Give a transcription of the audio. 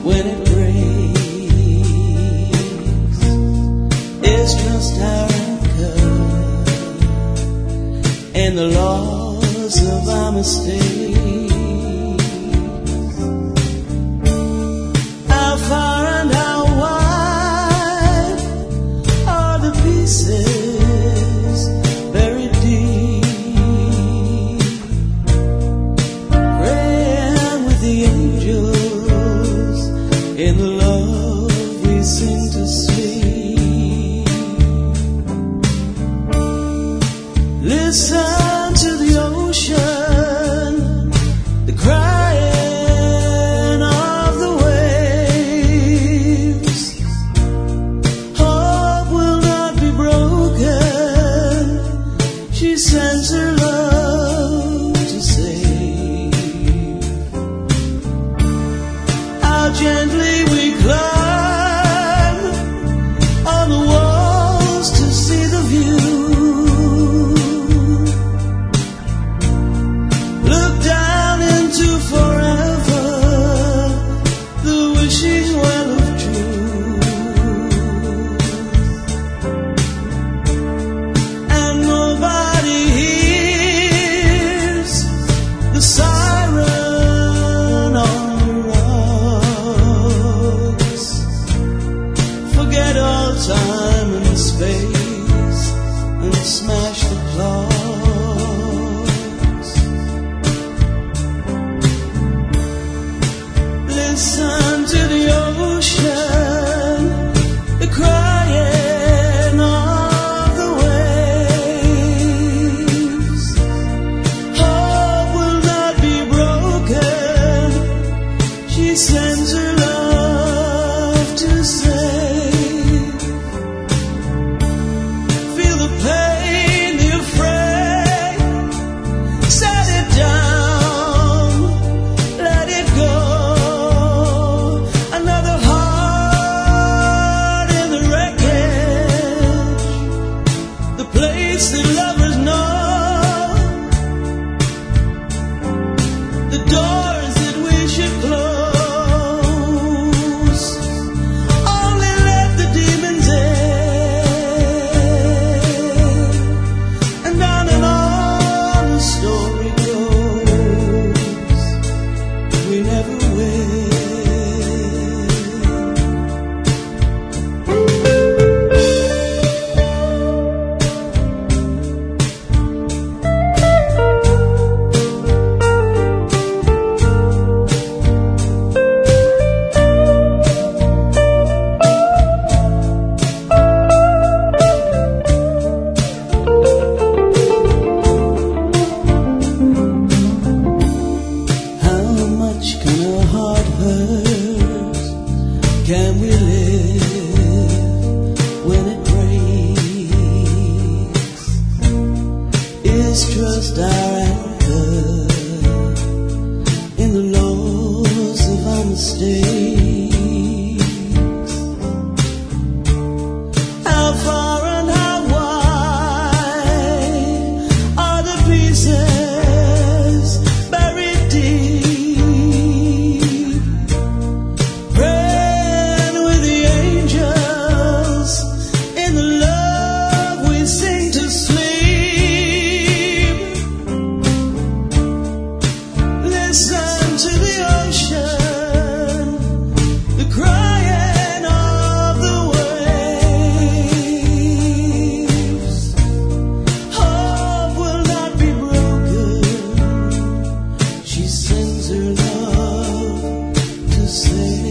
when it breaks. It's just our anchor and the loss of our mistakes. How far and how wide are the pieces buried deep? Praying with the angels in the love we sing to sleep. Listen to the ocean, the crying of the waves. Hope will not be broken. She sends her love to save. How gently we climb on the walls to see the view. Look down into forever, the wishing well of truth. And nobody hears the siren on the rocks. Forget all time and space and smash the clocks. Listen to the ocean, the crying of the waves. Hope will not be broken. She sends her love to save. Feel the pain, the afraid. Set it down, let it go. Another heart in the wreckage, the place that lovers know, the doors that we should close. Only let the demons in, and on the story goes. We never will. How much can a heart hurt? Can we live when it breaks? Is trust our anchor in the loss of our mistakes? How far and how wide are the pieces buried deep? Praying with the angels in the love we sing to sleep. Listen to the ocean, the crying of the waves. Hope will not be broken. She sends her love to save.